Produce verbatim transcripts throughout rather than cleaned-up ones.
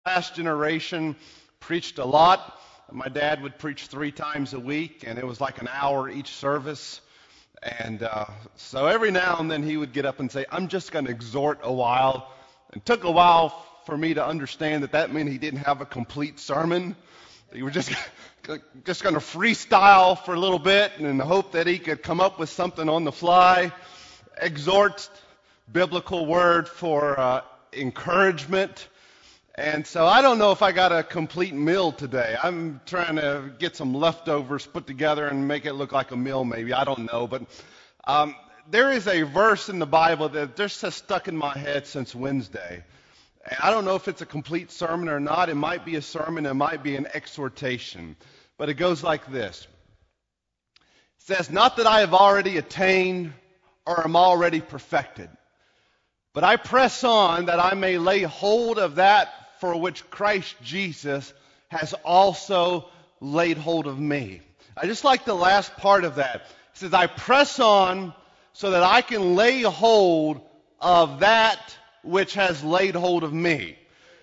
Last generation preached a lot. My dad would preach three times a week, and it was like an hour each service. And uh, so every now and then he would get up and say, I'm just going to exhort a while. It took a while for me to understand that that meant he didn't have a complete sermon. He was just, just going to freestyle for a little bit and hope that he could come up with something on the fly. Exhort, biblical word for uh, encouragement. And so I don't know if I got a complete meal today. I'm trying to get some leftovers put together and make it look like a meal maybe. I don't know. But um, there is a verse in the Bible that just has stuck in my head since Wednesday. And I don't know if it's a complete sermon or not. It might be a sermon. It might be an exhortation. But it goes like this. It says, not that I have already attained or am already perfected, but I press on that I may lay hold of that for which Christ Jesus has also laid hold of me. I just like the last part of that. It says, I press on so that I can lay hold of that which has laid hold of me.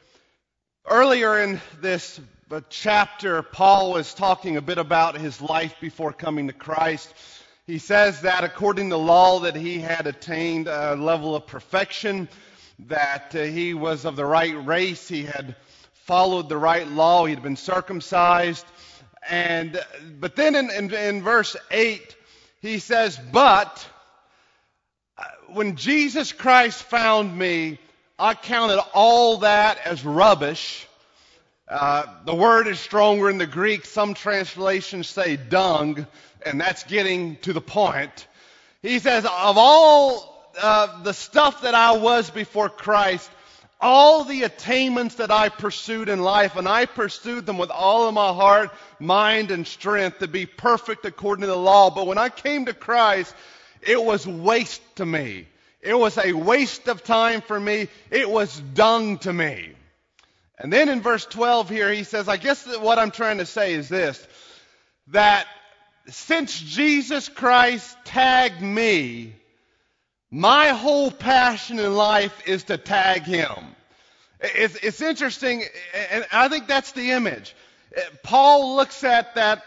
Earlier in this chapter, Paul was talking a bit about his life before coming to Christ. He says that according to law that he had attained a level of perfection, that uh, he was of the right race, he had followed the right law, he had been circumcised. And but then in, in, in verse eight, he says, but uh, when Jesus Christ found me, I counted all that as rubbish. Uh, the word is stronger in the Greek. Some translations say dung, and that's getting to the point. He says, of all uh, the stuff that I was before Christ, all the attainments that I pursued in life, and I pursued them with all of my heart, mind, and strength to be perfect according to the law. But when I came to Christ, it was waste to me. It was a waste of time for me. It was dung to me. And then in verse twelve here, he says, I guess that what I'm trying to say is this, that since Jesus Christ tagged me, my whole passion in life is to tag him. It's, it's interesting, and I think that's the image. Paul looks at that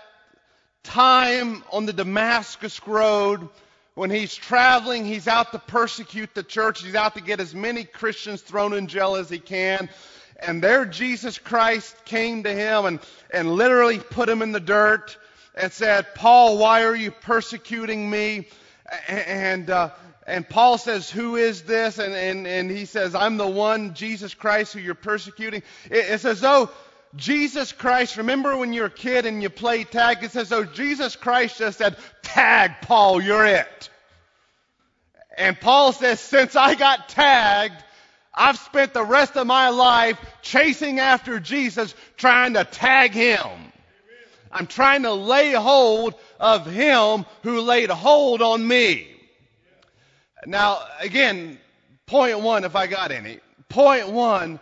time on the Damascus Road when he's traveling, he's out to persecute the church, he's out to get as many Christians thrown in jail as he can. And there Jesus Christ came to him and, and literally put him in the dirt and said, Paul, why are you persecuting me? And uh, and Paul says, who is this? And, and, and he says, I'm the one, Jesus Christ, who you're persecuting. It, it's as though Jesus Christ, remember when you're a kid and you play tag? It's as though Jesus Christ just said, tag, Paul, you're it. And Paul says, since I got tagged, I've spent the rest of my life chasing after Jesus, trying to tag him. I'm trying to lay hold of him who laid hold on me. Now, again, point one, if I got any. Point one,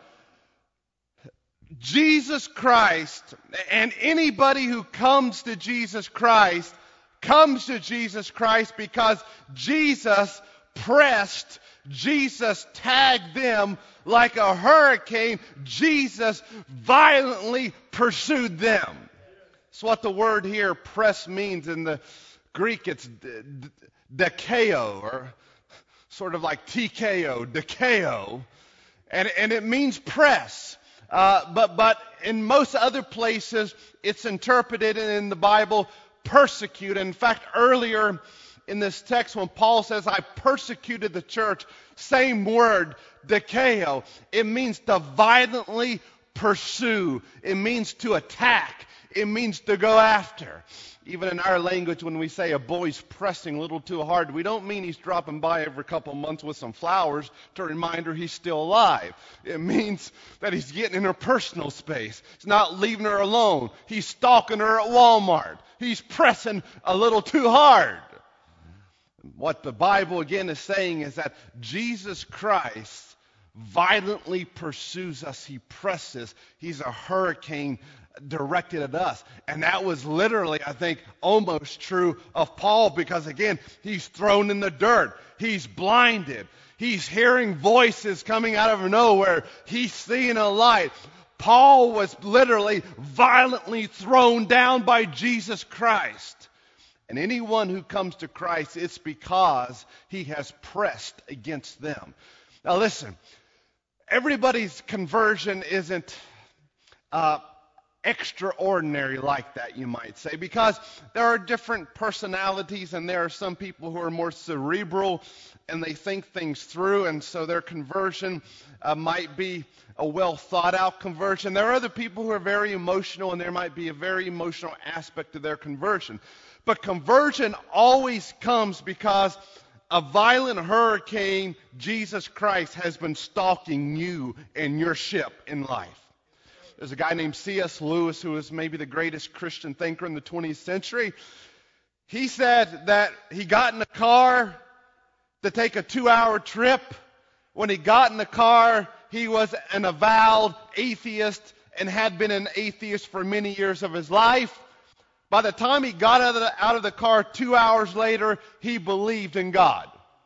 Jesus Christ, and anybody who comes to Jesus Christ, comes to Jesus Christ because Jesus pressed, Jesus tagged them like a hurricane. Jesus violently pursued them. That's what the word here, press, means. In the Greek, it's dekeo, or sort of like T K O, dekeo. And, and it means press. Uh, but, but in most other places, it's interpreted in the Bible, persecute. In fact, earlier in this text, when Paul says, I persecuted the church, same word, dekeo. It means to violently pursue. It means to attack. It means to go after. Even in our language, when we say a boy's pressing a little too hard, we don't mean he's dropping by every couple of months with some flowers to remind her he's still alive. It means that he's getting in her personal space. He's not leaving her alone. He's stalking her at Walmart. He's pressing a little too hard. What the Bible again is saying is that Jesus Christ violently pursues us. He presses. He's a hurricane directed at us. And that was literally, I think, almost true of Paul, because again, he's thrown in the dirt. He's blinded. He's hearing voices coming out of nowhere. He's seeing a light. Paul was literally violently thrown down by Jesus Christ. And anyone who comes to Christ, it's because he has pressed against them. Now listen, everybody's conversion isn't uh, extraordinary like that, you might say, because there are different personalities, and there are some people who are more cerebral and they think things through, and so their conversion uh, might be a well thought out conversion. There are other people who are very emotional, and there might be a very emotional aspect to their conversion. But conversion always comes because a violent hurricane, Jesus Christ, has been stalking you and your ship in life. There's a guy named C S Lewis who was maybe the greatest Christian thinker in the twentieth century. He said that he got in a car to take a two-hour trip. When he got in the car, he was an avowed atheist and had been an atheist for many years of his life. By the time he got out of the, out of the car two hours later, he believed in God.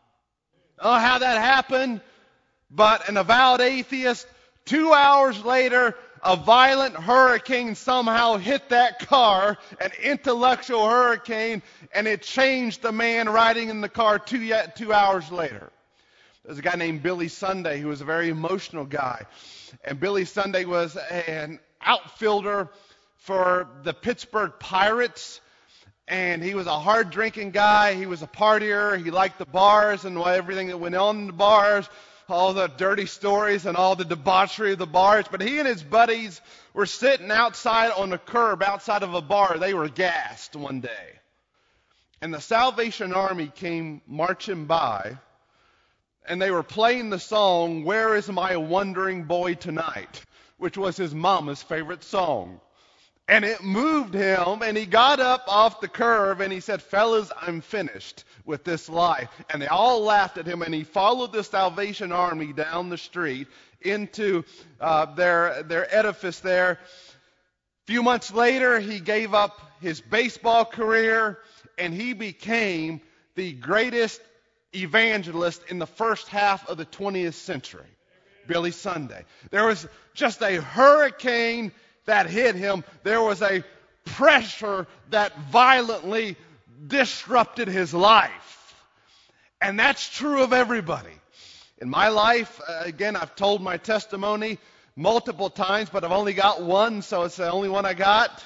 I don't know how that happened, but an avowed atheist, two hours later, a violent hurricane somehow hit that car, an intellectual hurricane, and it changed the man riding in the car two, yet two hours later. There's a guy named Billy Sunday who was a very emotional guy. And Billy Sunday was an outfielder for the Pittsburgh Pirates. And he was a hard-drinking guy. He was a partier. He liked the bars and everything that went on in the bars, all the dirty stories and all the debauchery of the bars. But he and his buddies were sitting outside on the curb outside of a bar. They were gassed one day. And the Salvation Army came marching by, and they were playing the song, "Where Is My Wandering Boy Tonight?" which was his mama's favorite song. And it moved him, and he got up off the curb, and he said, "Fellas, I'm finished with this life." And they all laughed at him, and he followed the Salvation Army down the street into uh, their, their edifice there. A few months later, he gave up his baseball career, and he became the greatest evangelist in the first half of the twentieth century, Billy Sunday. There was just a hurricane that hit him. There was a pressure that violently disrupted his life. And that's true of everybody. In my life, uh, again, I've told my testimony multiple times, but I've only got one, so it's the only one I got.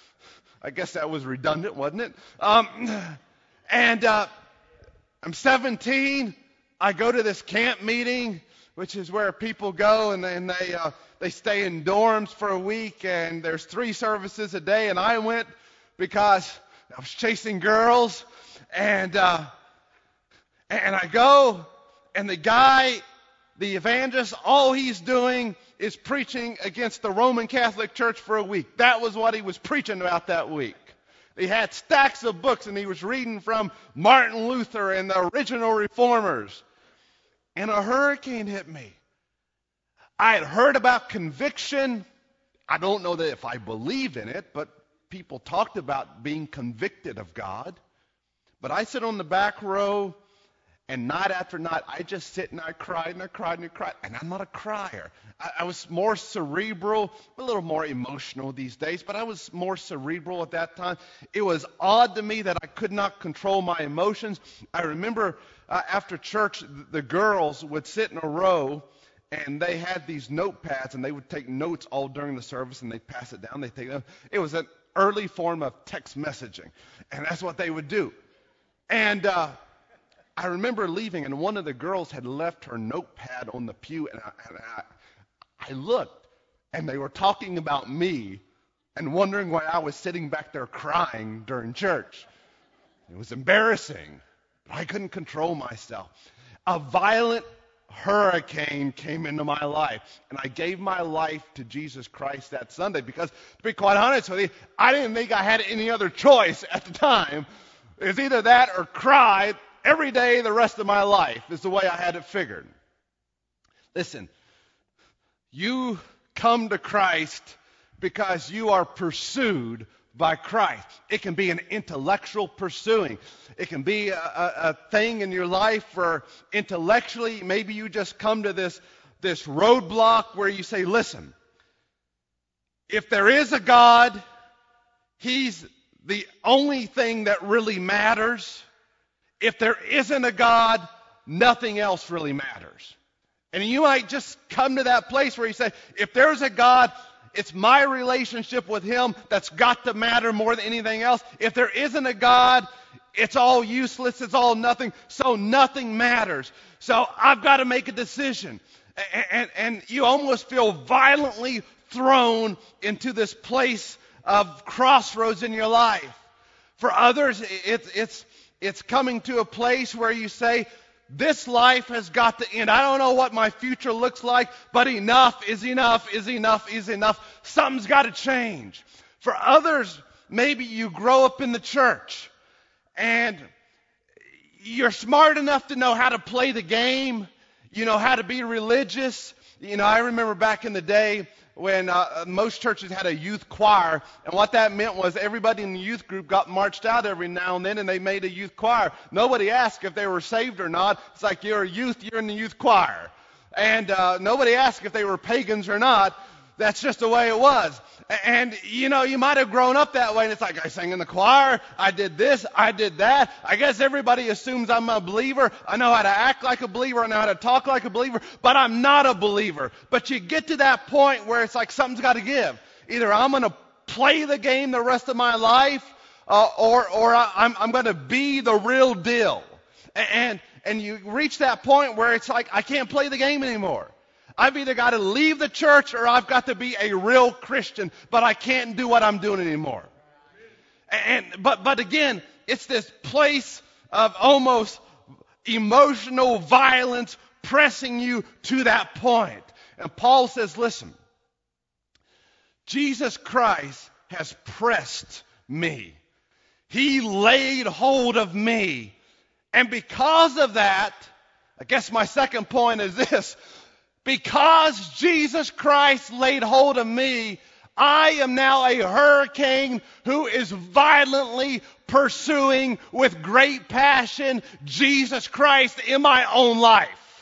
I guess that was redundant, wasn't it? Um, and uh, I'm seventeen. I go to this camp meeting, which is where people go and, and they uh, they stay in dorms for a week, and there's three services a day. And I went because I was chasing girls, and uh, and I go, and the guy, the evangelist, all he's doing is preaching against the Roman Catholic Church for a week. That was what he was preaching about that week. He had stacks of books, and he was reading from Martin Luther and the original reformers. And a hurricane hit me. I had heard about conviction. I don't know that if I believe in it, but people talked about being convicted of God. But I sit on the back row, and night after night, I just sit and I cried and I cried and I cried. And I'm not a crier. I, I was more cerebral, a little more emotional these days, but I was more cerebral at that time. It was odd to me that I could not control my emotions. I remember uh, after church, the girls would sit in a row, and they had these notepads, and they would take notes all during the service, and they'd pass it down. They'd take them. It was an early form of text messaging, and that's what they would do. And uh, I remember leaving, and one of the girls had left her notepad on the pew, and I, and I, I looked, and they were talking about me and wondering why I was sitting back there crying during church. It was embarrassing, but I couldn't control myself. A violent hurricane came into my life, and I gave my life to Jesus Christ that Sunday because, to be quite honest with you, I didn't think I had any other choice at the time. It was either that or cry every day the rest of my life is the way I had it figured. Listen, you come to Christ because you are pursued by Christ. It can be an intellectual pursuing. It can be a, a, a thing in your life where intellectually maybe you just come to this, this roadblock where you say, listen, If there is a God, He's the only thing that really matters. If there isn't a God, nothing else really matters. And you might just come to that place where you say, if there's a God, it's my relationship with Him that's got to matter more than anything else. If there isn't a God, it's all useless, it's all nothing, so nothing matters. So I've got to make a decision. And, and, and you almost feel violently thrown into this place of crossroads in your life. For others, it's, it's, it's coming to a place where you say, this life has got to end. I don't know what my future looks like, but enough is enough is enough is enough. Something's got to change. For others, maybe you grow up in the church and you're smart enough to know how to play the game. You know how to be religious. You know, I remember back in the day when uh, most churches had a youth choir, and what that meant was everybody in the youth group got marched out every now and then, and they made a youth choir. Nobody asked if they were saved or not. It's like, you're a youth, you're in the youth choir. And uh, nobody asked if they were pagans or not. That's just the way it was. And, you know, you might have grown up that way, and it's like, I sang in the choir, I did this, I did that. I guess everybody assumes I'm a believer. I know how to act like a believer, I know how to talk like a believer, but I'm not a believer. But you get to that point where it's like something's got to give. Either I'm going to play the game the rest of my life, uh, or, or I, I'm, I'm going to be the real deal. And, and you reach that point where it's like, I can't play the game anymore. I've either got to leave the church or I've got to be a real Christian, but I can't do what I'm doing anymore. And but but again, it's this place of almost emotional violence pressing you to that point. And Paul says, listen, Jesus Christ has pressed me. He laid hold of me. And because of that, I guess my second point is this. Because Jesus Christ laid hold of me, I am now a hurricane who is violently pursuing with great passion Jesus Christ in my own life.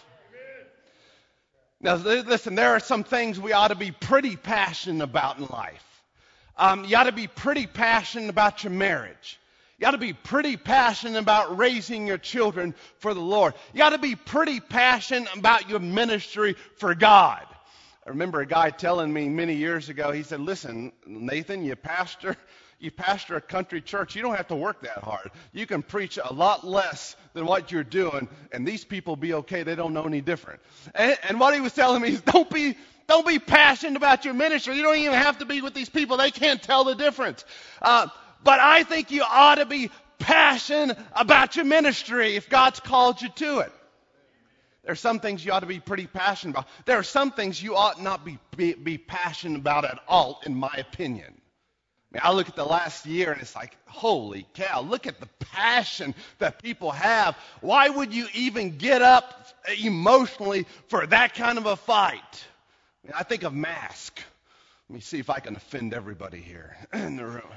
Now, listen, there are some things we ought to be pretty passionate about in life. Um, you ought to be pretty passionate about your marriage. You ought to be pretty passionate about raising your children for the Lord. You ought to be pretty passionate about your ministry for God. I remember a guy telling me many years ago, he said, listen, Nathan, you pastor, you pastor a country church, you don't have to work that hard. You can preach a lot less than what you're doing, and these people will be okay. They don't know any different. And, and what he was telling me is don't be don't be passionate about your ministry. You don't even have to be with these people. They can't tell the difference. Uh, But I think you ought to be passionate about your ministry if God's called you to it. There are some things you ought to be pretty passionate about. There are some things you ought not be, be, be passionate about at all, in my opinion. I mean, I look at the last year and it's like, holy cow, look at the passion that people have. Why would you even get up emotionally for that kind of a fight? I mean, I think of mask. Let me see if I can offend everybody here in the room.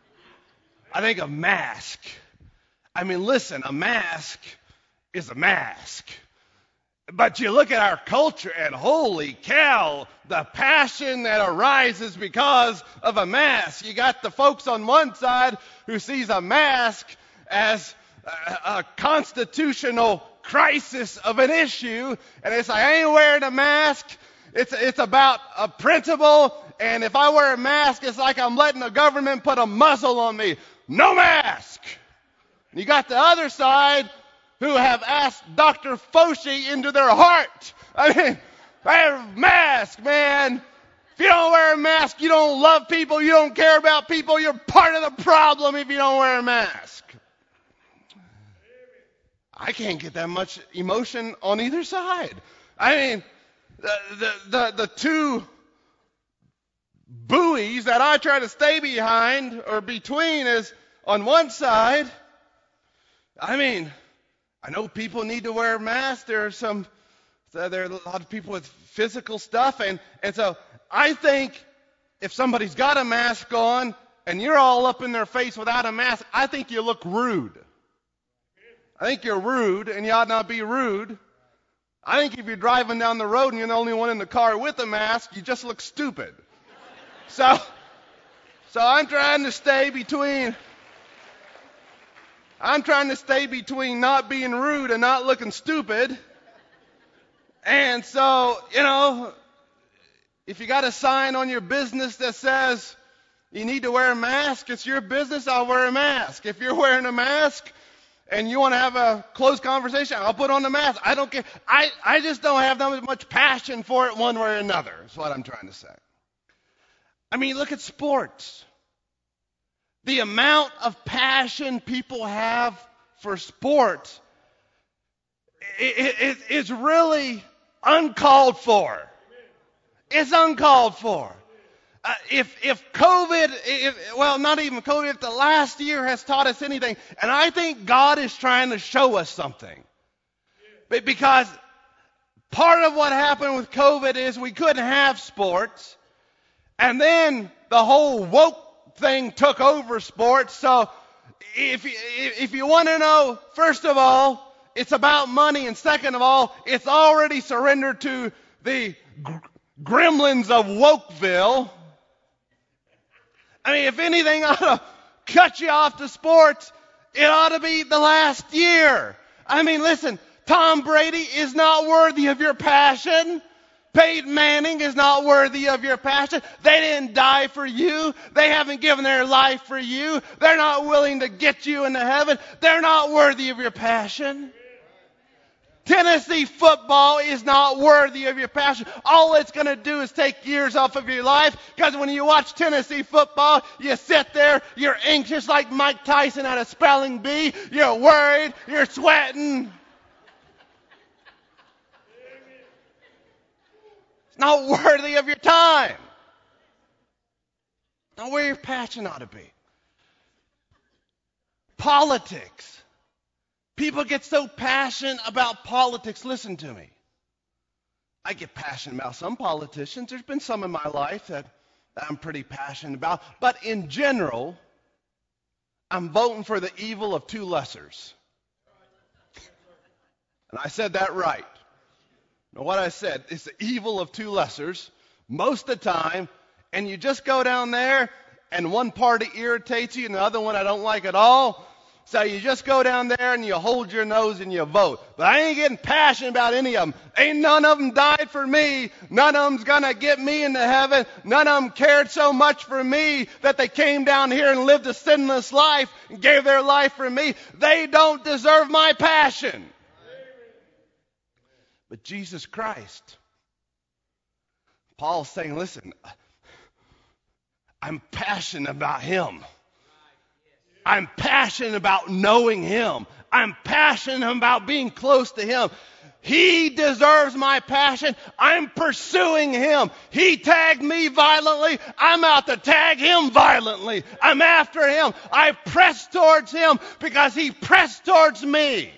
I think a mask. I mean, listen, a mask is a mask. But you look at our culture and holy cow, the passion that arises because of a mask. You got the folks on one side who sees a mask as a, a constitutional crisis of an issue. And it's like, I ain't wearing a mask. It's, it's about a principle. And if I wear a mask, it's like I'm letting the government put a muzzle on me. No mask. And you got the other side who have asked Doctor Fauci into their heart. I mean, wear a mask, man. If you don't wear a mask, you don't love people, you don't care about people, you're part of the problem if you don't wear a mask. I can't get that much emotion on either side. I mean, the the the, the two buoys that I try to stay behind or between is on one side, I mean, I know people need to wear masks. There are some, there are a lot of people with physical stuff. And, and so I think if somebody's got a mask on and you're all up in their face without a mask, I think you look rude. I think you're rude and you ought not be rude. I think if you're driving down the road and you're the only one in the car with a mask, you just look stupid. So, so I'm trying to stay between, I'm trying to stay between not being rude and not looking stupid. And so, you know, if you got a sign on your business that says you need to wear a mask, it's your business, I'll wear a mask. If you're wearing a mask and you want to have a close conversation, I'll put on the mask. I don't care. I, I just don't have that much passion for it one way or another, is what I'm trying to say. I mean, look at sports. The amount of passion people have for sports is it, it, really uncalled for. It's uncalled for. Uh, if if COVID, if, well, not even COVID, if the last year has taught us anything, and I think God is trying to show us something. Because part of what happened with COVID is we couldn't have sports, and then the whole woke thing took over sports. So if, if you want to know, first of all, it's about money, and second of all, it's already surrendered to the gremlins of Wokeville. I mean, if anything ought to cut you off to sports, it ought to be the last year. I mean, listen, Tom Brady is not worthy of your passion. Peyton Manning is not worthy of your passion. They didn't die for you. They haven't given their life for you. They're not willing to get you into heaven. They're not worthy of your passion. Tennessee football is not worthy of your passion. All it's going to do is take years off of your life, because when you watch Tennessee football, you sit there, you're anxious like Mike Tyson at a spelling bee. You're worried, you're sweating. It's not worthy of your time. Not where your passion ought to be. Politics. People get so passionate about politics. Listen to me. I get passionate about some politicians. There's been some in my life that I'm pretty passionate about. But in general, I'm voting for the evil of two lessers. And I said that right. Now, what I said is the evil of two lessers most of the time. And you just go down there and one party irritates you and the other one I don't like at all. So you just go down there and you hold your nose and you vote. But I ain't getting passionate about any of them. Ain't none of them died for me. None of them's going to get me into heaven. None of them cared so much for me that they came down here and lived a sinless life and gave their life for me. They don't deserve my passion. But Jesus Christ, Paul's saying, listen, I'm passionate about him. I'm passionate about knowing him. I'm passionate about being close to him. He deserves my passion. I'm pursuing him. He tagged me violently. I'm out to tag him violently. I'm after him. I press towards him because he pressed towards me.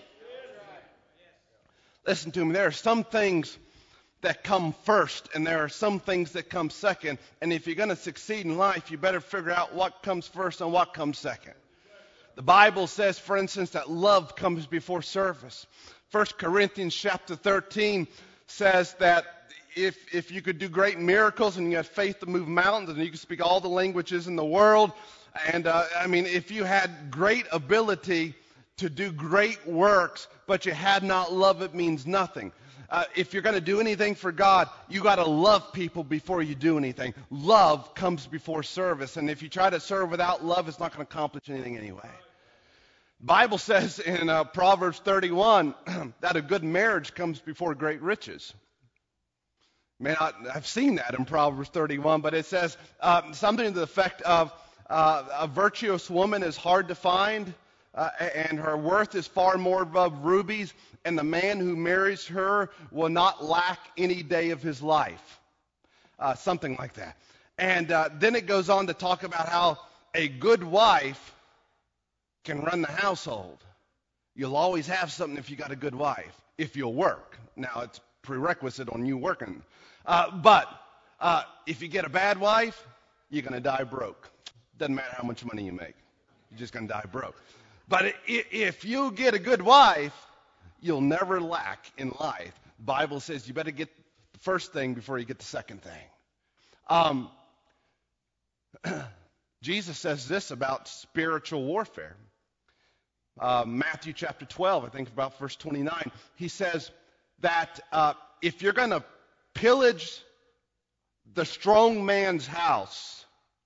Listen to me. There are some things that come first, and there are some things that come second. And if you're going to succeed in life, you better figure out what comes first and what comes second. The Bible says, for instance, that love comes before service. First Corinthians chapter thirteen says that if if you could do great miracles and you had faith to move mountains and you could speak all the languages in the world, and uh, I mean, if you had great ability to do great works, but you had not love, it means nothing. Uh, if you're going to do anything for God, you got to love people before you do anything. Love comes before service. And if you try to serve without love, it's not going to accomplish anything anyway. The Bible says in uh, Proverbs thirty-one that a good marriage comes before great riches. Man, I, I've seen that in Proverbs thirty-one, but it says uh, something to the effect of uh, a virtuous woman is hard to find, uh, and her worth is far more above rubies, and the man who marries her will not lack any day of his life. Uh, something like that. And uh, then it goes on to talk about how a good wife can run the household. You'll always have something if you got a good wife, if you'll work. Now, it's prerequisite on you working. Uh, but uh, if you get a bad wife, you're going to die broke. Doesn't matter how much money you make. You're just going to die broke. But if you get a good wife, you'll never lack in life. The Bible says you better get the first thing before you get the second thing. Um, Jesus says this about spiritual warfare. Uh, Matthew chapter twelve, I think about verse twenty-nine. He says that uh, if you're going to pillage the strong man's house,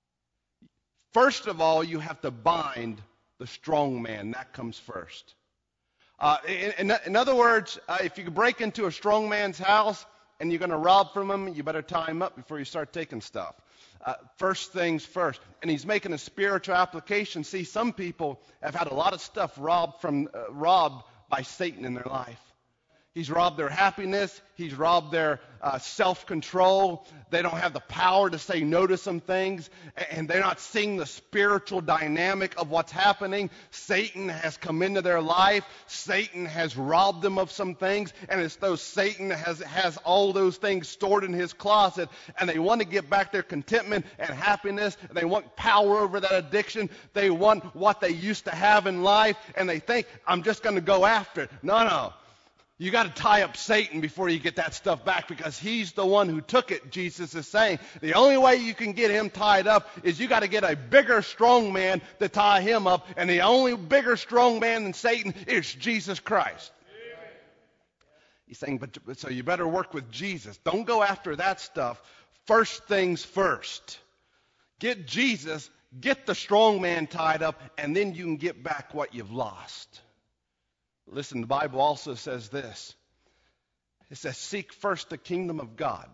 first of all, you have to bind the strong man. That comes first. Uh, in, in, in other words, uh, if you break into a strong man's house and you're going to rob from him, you better tie him up before you start taking stuff. Uh, first things first. And he's making a spiritual application. See, some people have had a lot of stuff robbed from uh, robbed by Satan in their life. He's robbed their happiness. He's robbed their uh, self-control. They don't have the power to say no to some things. And they're not seeing the spiritual dynamic of what's happening. Satan has come into their life. Satan has robbed them of some things. And it's though Satan has, has all those things stored in his closet. And they want to get back their contentment and happiness. And they want power over that addiction. They want what they used to have in life. And they think, I'm just going to go after it. No, no. You got to tie up Satan before you get that stuff back, because he's the one who took it, Jesus is saying. The only way you can get him tied up is you got to get a bigger strong man to tie him up. And the only bigger strong man than Satan is Jesus Christ. Amen. He's saying, but so you better work with Jesus. Don't go after that stuff. First things first. Get Jesus, get the strong man tied up, and then you can get back what you've lost. Listen, the Bible also says this. It says, seek first the kingdom of God,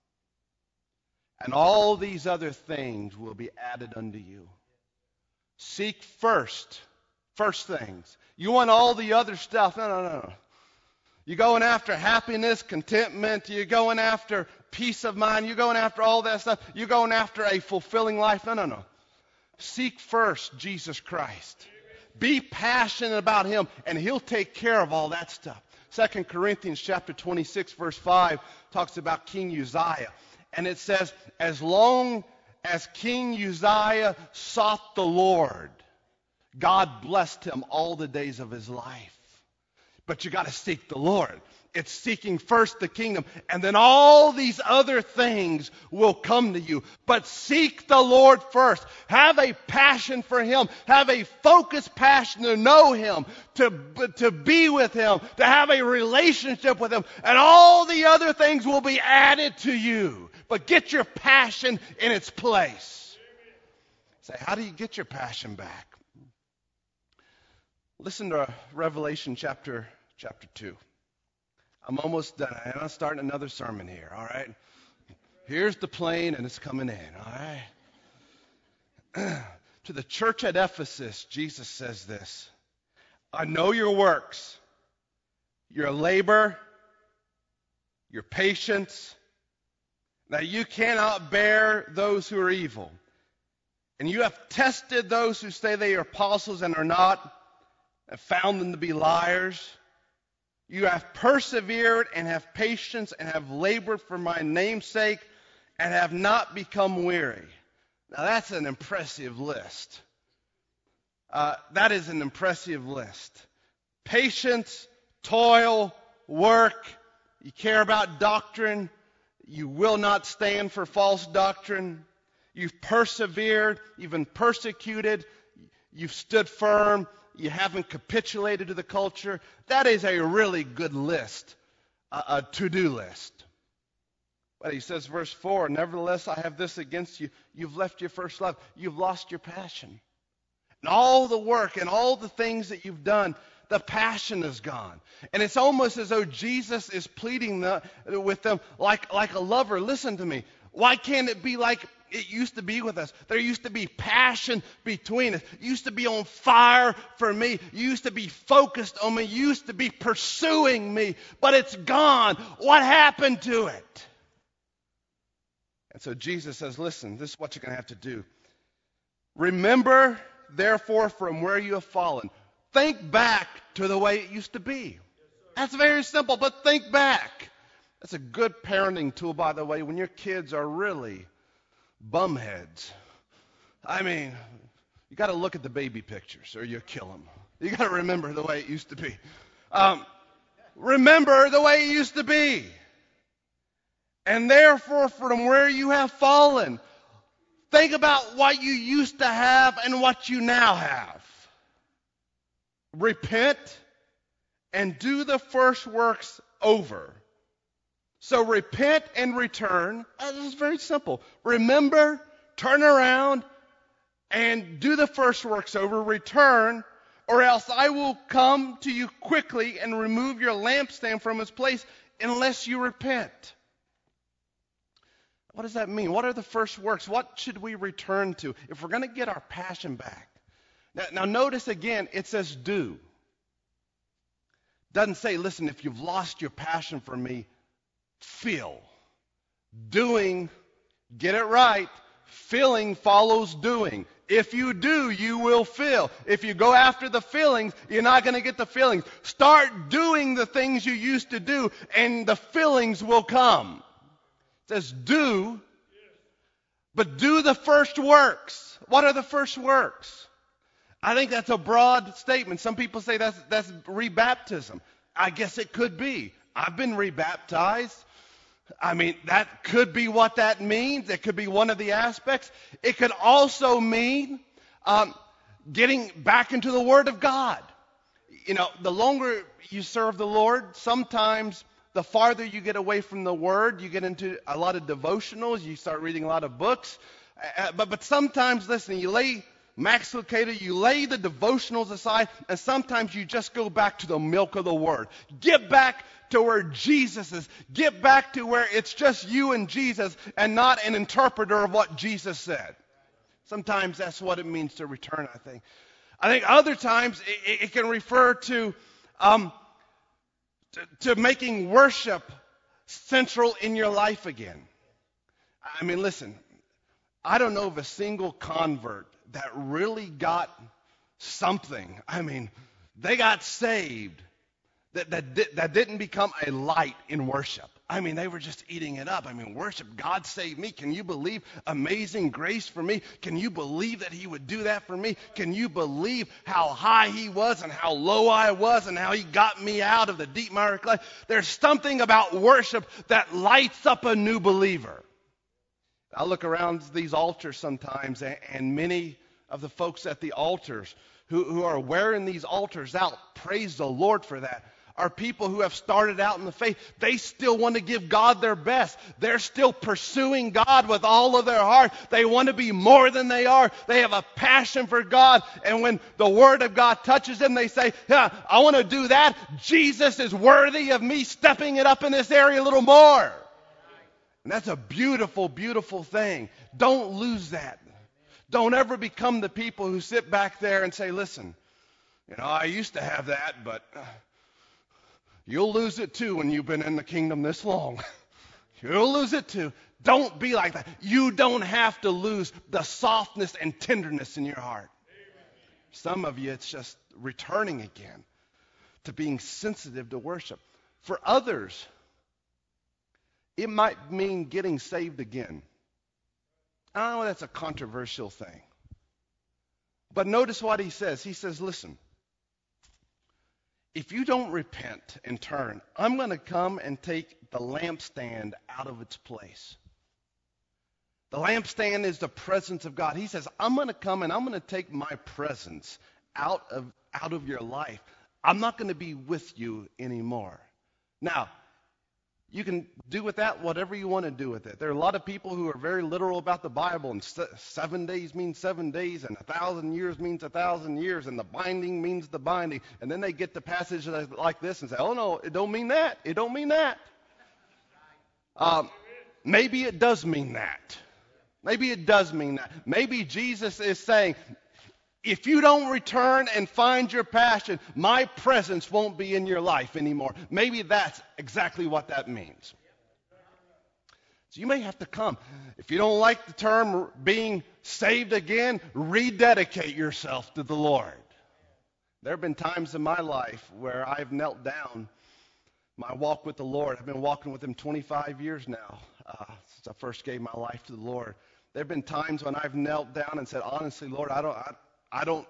and all these other things will be added unto you. Seek first, first things. You want all the other stuff? No, no, no. You're going after happiness, contentment. You're going after peace of mind. You're going after all that stuff. You're going after a fulfilling life. No, no, no. Seek first Jesus Christ. Be passionate about him, and he'll take care of all that stuff. Second Corinthians chapter twenty-six, verse five, talks about King Uzziah. And it says, as long as King Uzziah sought the Lord, God blessed him all the days of his life. But you got to seek the Lord. It's seeking first the kingdom, and then all these other things will come to you. But seek the Lord first. Have a passion for him. Have a focused passion to know him, to, to be with him, to have a relationship with him. And all the other things will be added to you. But get your passion in its place. Say, how do you get your passion back? Listen to Revelation chapter, chapter two. I'm almost done. I'm not starting another sermon here, all right? Here's the plane, and it's coming in, all right? To the church at Ephesus, Jesus says this. I know your works, your labor, your patience, that you cannot bear those who are evil. And you have tested those who say they are apostles and are not, and found them to be liars. You have persevered and have patience and have labored for my name's sake and have not become weary. Now that's an impressive list. Uh, that is an impressive list. Patience, toil, work. You care about doctrine. You will not stand for false doctrine. You've persevered. You've been persecuted. You've stood firm. You haven't capitulated to the culture. That is a really good list, a, a to-do list. But he says, verse four, nevertheless, I have this against you. You've left your first love. You've lost your passion. And all the work and all the things that you've done, the passion is gone. And it's almost as though Jesus is pleading the, with them like, like a lover. Listen to me. Why can't it be like it used to be with us? There used to be passion between us. You used to be on fire for me. You used to be focused on me. You used to be pursuing me. But it's gone. What happened to it? And so Jesus says, listen, this is what you're going to have to do. Remember, therefore, from where you have fallen. Think back to the way it used to be. That's very simple, but think back. That's a good parenting tool, by the way, when your kids are really bumheads. I mean, you got to look at the baby pictures or you'll kill them. You got to remember the way it used to be. Um, remember the way it used to be. And therefore, from where you have fallen, Think about what you used to have and what you now have. Repent and do the first works over. So repent and return. This is very simple. Remember, turn around, and do the first works over. Return, or else I will come to you quickly and remove your lampstand from its place unless you repent. What does that mean? What are the first works? What should we return to if we're going to get our passion back? Now, now notice again, it says do. Doesn't say, listen, if you've lost your passion for me, feel. Doing, get it right. Feeling follows doing. If you do, you will feel. If you go after the feelings, you're not going to get the feelings. Start doing the things you used to do, and the feelings will come. It says do, but do the first works. What are the first works? I think that's a broad statement. Some people say that's, that's rebaptism. I guess it could be. I've been rebaptized. I mean, that could be what that means. It could be one of the aspects. It could also mean um, getting back into the Word of God. You know, the longer you serve the Lord, sometimes the farther you get away from the Word, you get into a lot of devotionals, you start reading a lot of books. Uh, but, but sometimes, listen, you lay... Max Lucado, you lay the devotionals aside, and sometimes you just go back to the milk of the Word. Get back to where Jesus is. Get back to where it's just you and Jesus and not an interpreter of what Jesus said. Sometimes that's what it means to return, I think. I think other times it, it can refer to, um, to, to making worship central in your life again. I mean, listen, I don't know of a single convert that really got something. I mean, they got saved that, that, di- that didn't become a light in worship. I mean, they were just eating it up. I mean, worship, God saved me. Can you believe amazing grace for me? Can you believe that he would do that for me? Can you believe how high he was and how low I was and how he got me out of the deep miry clay? There's something about worship that lights up a new believer. I look around these altars sometimes, and, and many of the folks at the altars who, who are wearing these altars out, praise the Lord for that, are people who have started out in the faith. They still want to give God their best. They're still pursuing God with all of their heart. They want to be more than they are. They have a passion for God. And when the Word of God touches them, they say, yeah, I want to do that. Jesus is worthy of me stepping it up in this area a little more. And that's a beautiful, beautiful thing. Don't lose that. Don't ever become the people who sit back there and say, listen, you know, I used to have that, but you'll lose it too when you've been in the kingdom this long. You'll lose it too. Don't be like that. You don't have to lose the softness and tenderness in your heart. Some of you, it's just returning again to being sensitive to worship. For others, it might mean getting saved again. I know that's a controversial thing. But notice what he says. He says, listen, if you don't repent and turn, I'm going to come and take the lampstand out of its place. The lampstand is the presence of God. He says, I'm going to come and I'm going to take my presence out of, out of your life. I'm not going to be with you anymore. Now, you can do with that whatever you want to do with it. There are a lot of people who are very literal about the Bible, and seven days means seven days, and a thousand years means a thousand years, and the binding means the binding. And then they get to passages like this and say, oh, no, it don't mean that. It don't mean that. Um, maybe it does mean that. Maybe it does mean that. Maybe Jesus is saying, if you don't return and find your passion, my presence won't be in your life anymore. Maybe that's exactly what that means. So you may have to come. If you don't like the term being saved again, rededicate yourself to the Lord. There have been times in my life where I've knelt down my walk with the Lord. I've been walking with him twenty-five years now, uh, since I first gave my life to the Lord. There have been times when I've knelt down and said, honestly, Lord, I don't... I, I don't,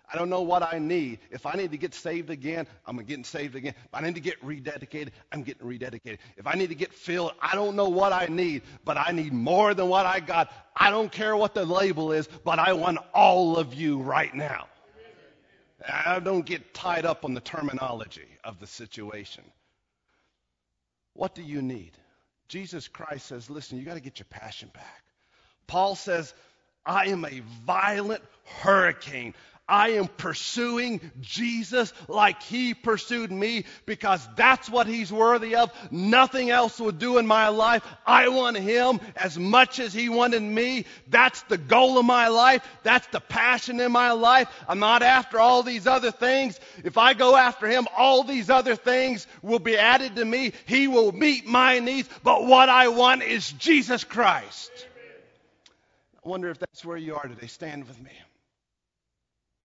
I don't know what I need. If I need to get saved again, I'm getting saved again. If I need to get rededicated, I'm getting rededicated. If I need to get filled, I don't know what I need, but I need more than what I got. I don't care what the label is, but I want all of you right now. I don't get tied up on the terminology of the situation. What do you need? Jesus Christ says, listen, you got to get your passion back. Paul says, I am a violent hurricane. I am pursuing Jesus like he pursued me because that's what he's worthy of. Nothing else will do in my life. I want him as much as he wanted me. That's the goal of my life. That's the passion in my life. I'm not after all these other things. If I go after him, all these other things will be added to me. He will meet my needs. But what I want is Jesus Christ. I wonder if that's where you are today. Stand with me.